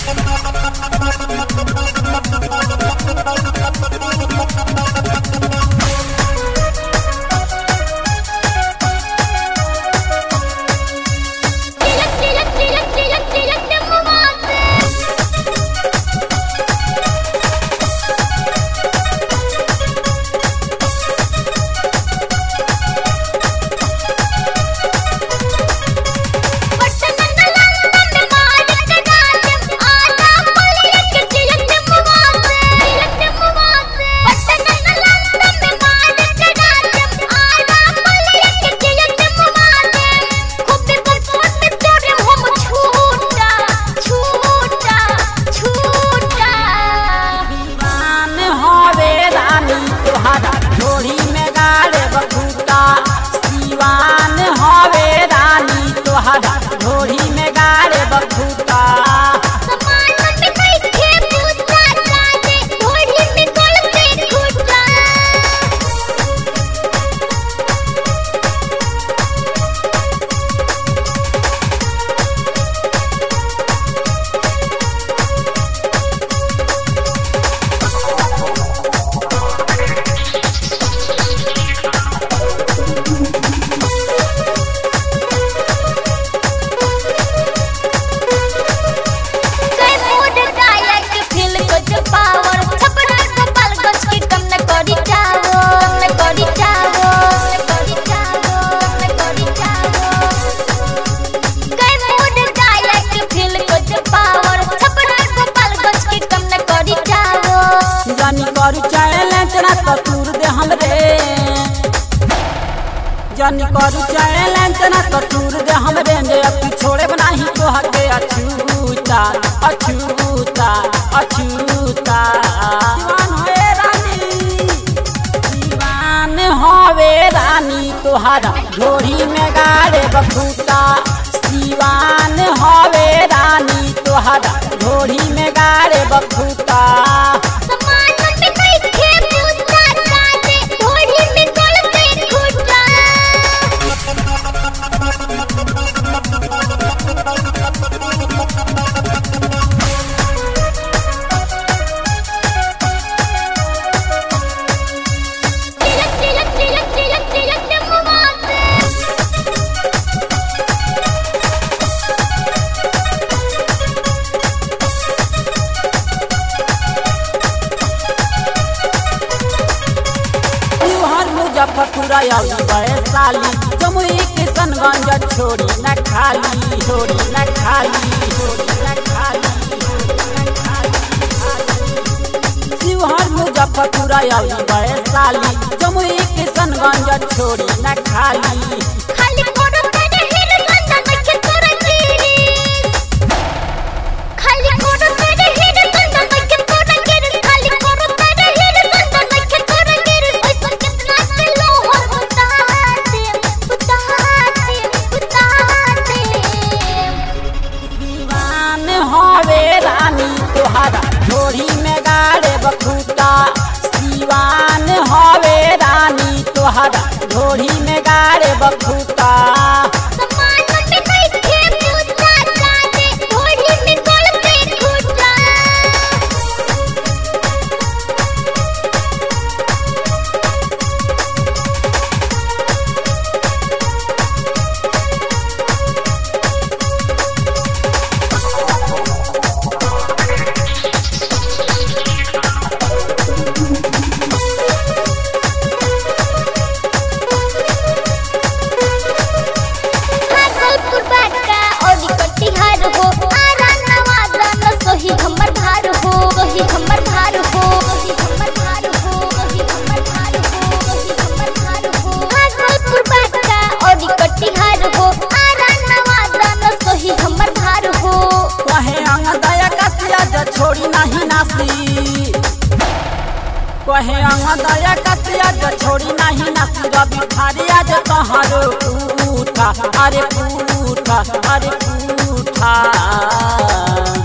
जानी करू चैलेंज ना कटूर दे हमरे ने अति छोड़े बनाही तो हके अछूता अछूता अछूता दीवान होए रानी दीवान होवे रानी तोहरा ढोरी में गाड़े बखूता दीवान होवे रानी तोहरा ढोरी में गाड़े बखूता मुजफ्फरपुरा वैशाली जमुई किशनगंज छोड़ी न खाली छोड़ी न खाली छोड़ी न खाली शिवहर मुजफ्फरपुरा वैशाली जमुई किशनगंज छोड़ी न खाली ढोरी में गाड़े बखूता दीवान होवे रानी तोहरा ढोरी में गाड़े बखूता छोड़ी नहीं नासी कहे दया कतिया छोड़ी नहीं नासी रवि फारिया जो तोहरो पूठा अरे पूठा अरे पूठा।